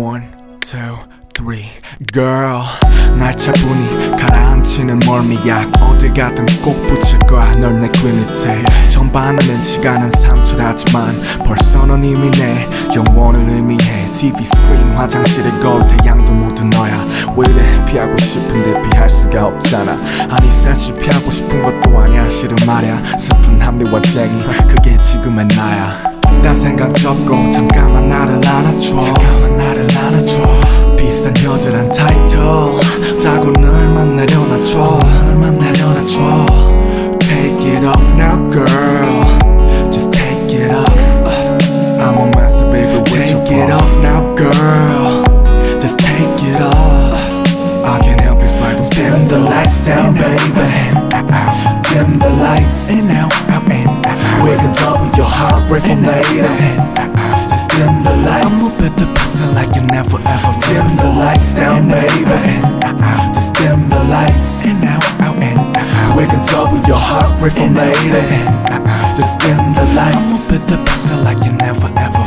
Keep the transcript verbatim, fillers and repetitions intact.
One, two, three, girl. 날 차분히 가라앉히는 멀미약 어딜 가든 꼭 붙일 거야 널 내 귀 밑에. 전반하는 시간은 삼초라지만 벌써 넌 이미 내 영원을 의미해. 티비 스크린 화장실에 거울 태양도 모두 너야. 왜 이래 피하고 싶은데 피할 수가 없잖아. 아니 사실 피하고 싶은 것도 아니야 실은 말야. 슬픈 합리화쟁이 그게 지금의 나야. 딴 생각 접고 잠깐만 나를 안아줘. 잠깐만 나를 안아줘. 비싼 여자란 타이틀 따고 날만 내려놔줘. 날만 내려놔줘. Take it off now girl. Just take it off. I'm a master baby with take your Take it off now girl. Just take it off. I can't help it slide. Dim the lights down baby. Dim the lights. In and out, out and out. We can double your heart rate from later. Just dim the lights. I'ma put the pussy like you never ever. Dim the lights down baby. Just dim the lights. In and out, out and out. We can double your heart rate from later. Just dim the lights. I'ma put the pussy like you never ever.